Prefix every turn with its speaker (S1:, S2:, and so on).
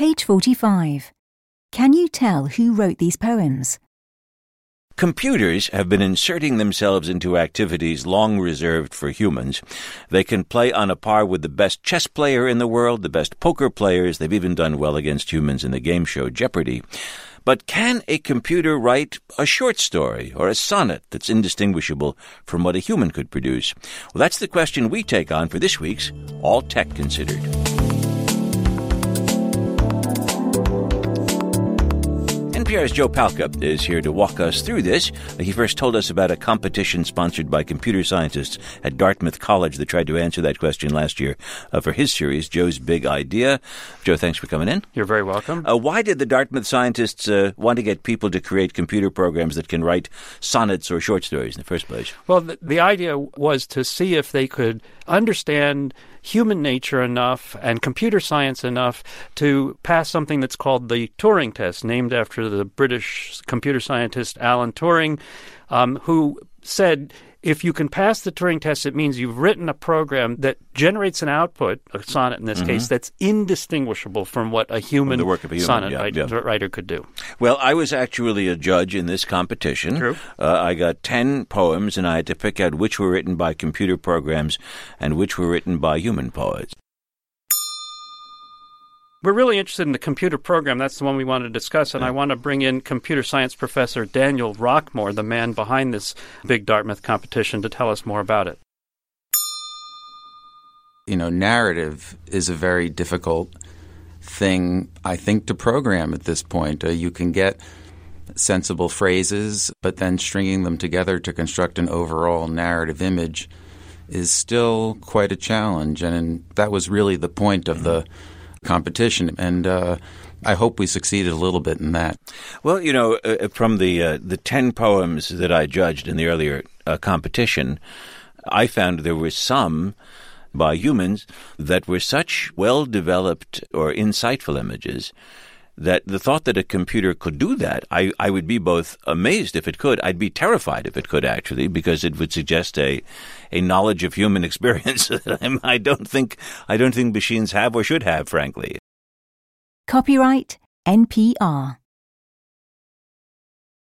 S1: Page 45. Can you tell who wrote these poems?
S2: Computers have been inserting themselves into activities long reserved for humans. They can play on a par with the best chess player in the world, the best poker players. They've even done well against humans in the game show Jeopardy! But can a computer write a short story or a sonnet that's indistinguishable from what a human could produce? Well, that's the question we take on for this week's All Tech Considered. NPR's Joe Palca is here to walk us through this. He first told us about a competition sponsored by computer scientists at Dartmouth College that tried to answer that question last year for his series, Joe's Big Idea. Joe, thanks for coming in.
S3: You're very welcome.
S2: Why did the Dartmouth scientists want to get people to create computer programs that can write sonnets or short stories in the first place?
S3: Well, the idea was to see if they could understand human nature enough and computer science enough to pass something that's called the Turing test, named after the British computer scientist Alan Turing, who said if you can pass the Turing test, it means you've written a program that generates an output, a sonnet in this case, that's indistinguishable from what a human,
S2: the work of a human
S3: sonnet writer could do.
S2: Well, I was actually a judge in this competition.
S3: True.
S2: I got 10 poems, and I had to pick out which were written by computer programs and which were written by human poets.
S3: We're really interested in the computer program. That's the one we want to discuss, and I want to bring in computer science professor Daniel Rockmore, the man behind this big Dartmouth competition, to tell us more about it.
S4: You know, narrative is a very difficult thing, I think, to program at this point. You can get sensible phrases, but then stringing them together to construct an overall narrative image is still quite a challenge, and that was really the point of the competition, and I hope we succeeded a little bit in that.
S2: Well, you know, from the 10 poems that I judged in the earlier competition, I found there were some by humans that were such well-developed or insightful images that the thought that a computer could do that, I would be both amazed if it could. I'd be terrified if it could, actually, because it would suggest a knowledge of human experience that I don't think machines have or should have, frankly.
S1: Copyright NPR.